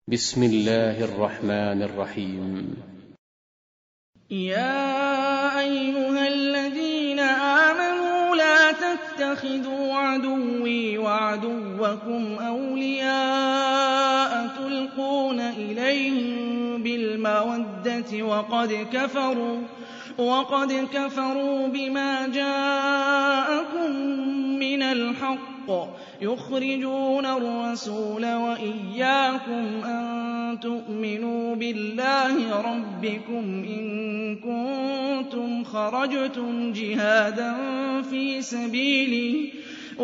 بسم الله الرحمن الرحيم. يا أيها الذين آمنوا لا تتخذوا عدوي وعدوكم أولياء تلقون إليهم بالمودة وقد كفروا بما جاءكم من الحق يخرجون الرسول وإياكم أن تؤمنوا بالله ربكم إن كنتم خرجتم جهادا في سبيلي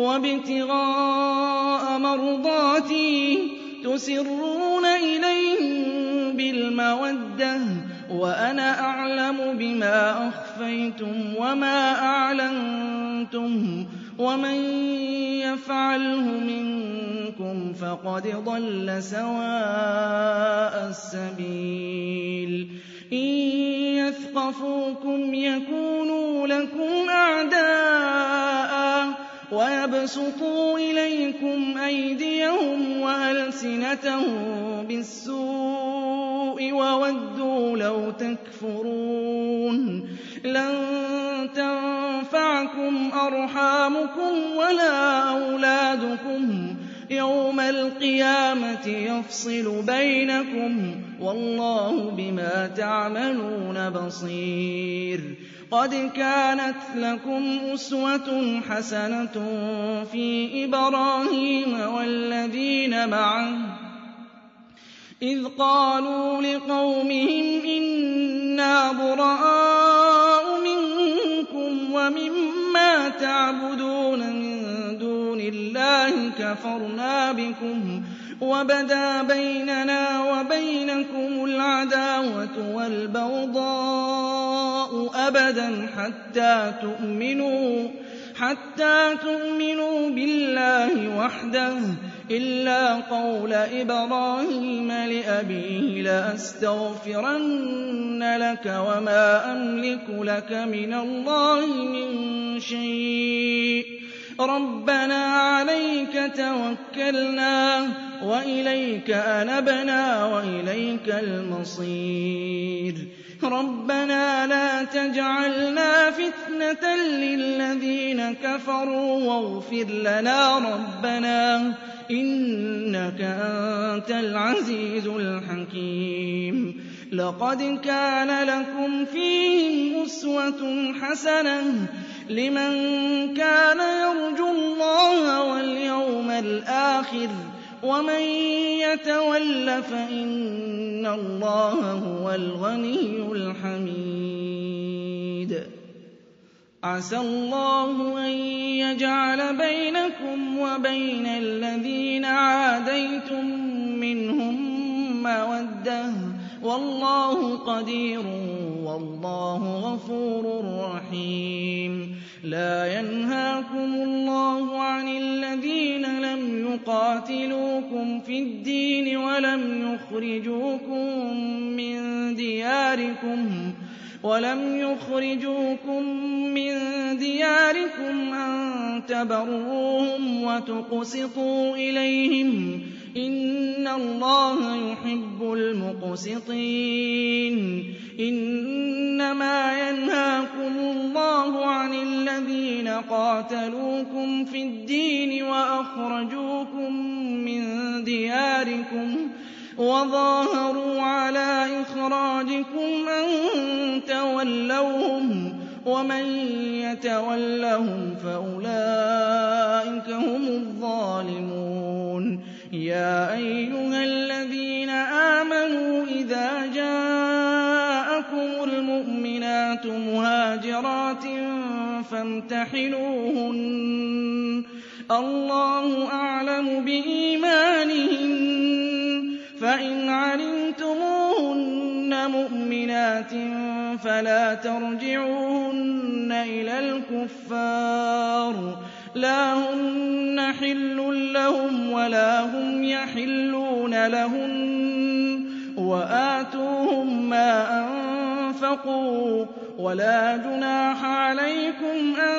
وابتغاء مرضاتي تسرون إليهم بالمودة وأنا أعلم بما أخفيتم وما أعلنتم ومن يفعله منكم فقد ضل سواء السبيل إن يثقفوكم يكونوا لكم أعداء ويبسطوا إليكم أيديهم وألسنتهم بالسوء وودوا لو تكفرون لن تنفعكم أرحامكم ولا أولادكم يوم القيامة يفصل بينكم والله بما تعملون بصير قد كانت لكم أسوة حسنة في إبراهيم والذين معه إذ قالوا لقومهم إنا براء منكم ومما تعبدون من دون الله كفرنا بكم وبدا بيننا وبينكم العداوة والبغضاء أبدا حتى تؤمنوا بالله وحده إلا قول إبراهيم لأبيه لأستغفرن لك وما أملك لك من الله من شيء ربنا عليك توكلنا وإليك أنبنا وإليك المصير ربنا لا تجعلنا فتنة للذين كفروا واغفر لنا ربنا إنك أنت العزيز الحكيم لقد كان لكم فيهم أسوة حسنة لمن كان يرجو الله واليوم الآخر ومن يتول فإن الله هو الغني الحميد عسى الله أن يجعل بينكم وبين الذين عاديتم منهم مودة والله قدير والله غفور رحيم لا ينهاكم الله عن الذين لم يقاتلوكم في الدين ولم يخرجوكم من دياركم أن تبروهم وتقسطوا إليهم إن الله يحب المقسطين إنما ينهاكم الله عن الذين قاتلوكم في الدين وأخرجوكم من دياركم وظاهروا على إخراجكم أن تولوهم ومن يتولهم فأولئك هم الظالمون يا أيها الذين آمنوا إذا جاءكم المؤمنات مهاجرات فامتحنوهن الله أعلم بإيمانهن فإن علمتموهن مؤمنات فلا ترجعوهن إلى الكفار لا هن حل لهم ولا هم يحلون لهن وآتوهم ما أنفقوا ولا جناح عليكم أن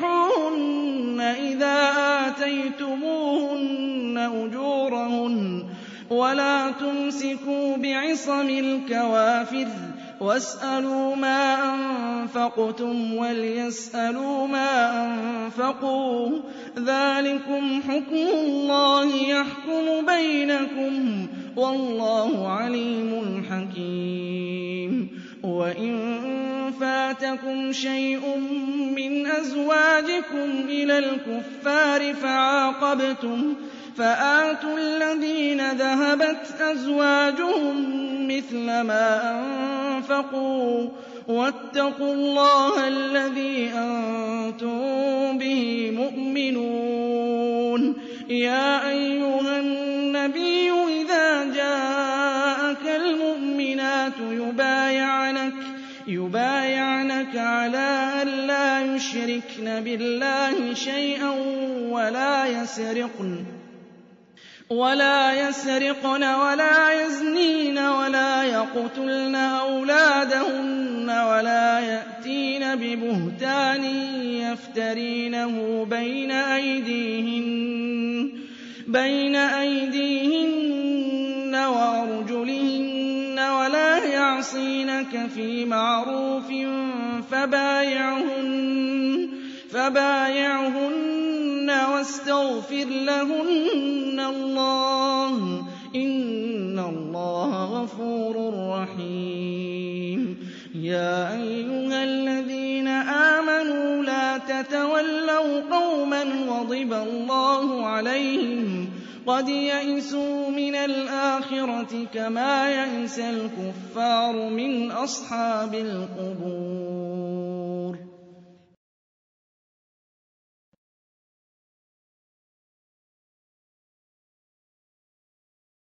تنكحوهن إذا آتيتموهن أجورهن ولا تمسكوا بعصم الكوافر واسألوا ما أنفقتم وليسألوا ما أنفقوا ذلكم حكم الله يحكم بينكم والله عليم حكيم وإن فاتكم شيء من أزواجكم إلى الكفار فعاقبتم فآتوا الذين ذهبت أزواجهم مثل ما أنفقوا واتقوا الله الذي أنتم به مؤمنون يا أيها النبي إذا جاءك المؤمنات يبايعنك على أن لا يشركن بالله شيئا ولا يسرقن ولا يزنين ولا يقتلن أولادهن ولا يأتين ببهتان يفترينه بين أيديهن وأرجلهن ولا يعصينك في معروف فبايعهن واستغفر لهن الله إن الله غفور رحيم يا أيها الذين آمنوا لا تتولوا قوما غضب الله عليهم قد يئسوا من الآخرة كما يئس الكفار من أصحاب القبور